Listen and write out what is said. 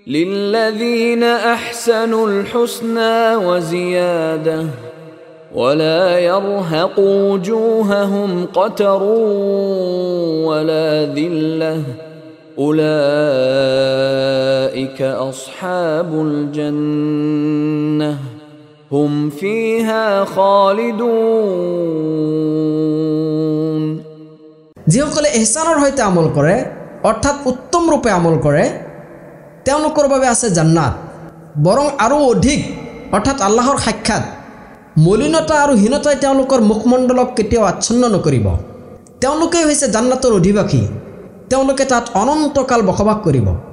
للذين أحسنوا الحسنى وزيادة ولا يرهق وجوههم قتر ولا ذلة أولئك أصحاب الجنة هم فيها خالدون যিসকলে ইহসানৰ সৈতে আমল কৰে অৰ্থাৎ উত্তম ৰূপে আমল কৰে তেওঁলোকৰ বাবে আছে জান্নাত বৰং আৰু অধিক অৰ্থাৎ আল্লাহৰ সাক্ষাৎ মলিনতা আৰু হীনতাই তেওঁলোকৰ মুখমণ্ডলক কেতিয়াও আচ্ছন্ন নকৰিব তেওঁলোকে হৈছে জান্নাতৰ অধিবাসী তেওঁলোকে তাত অনন্তকাল বসবাস কৰিব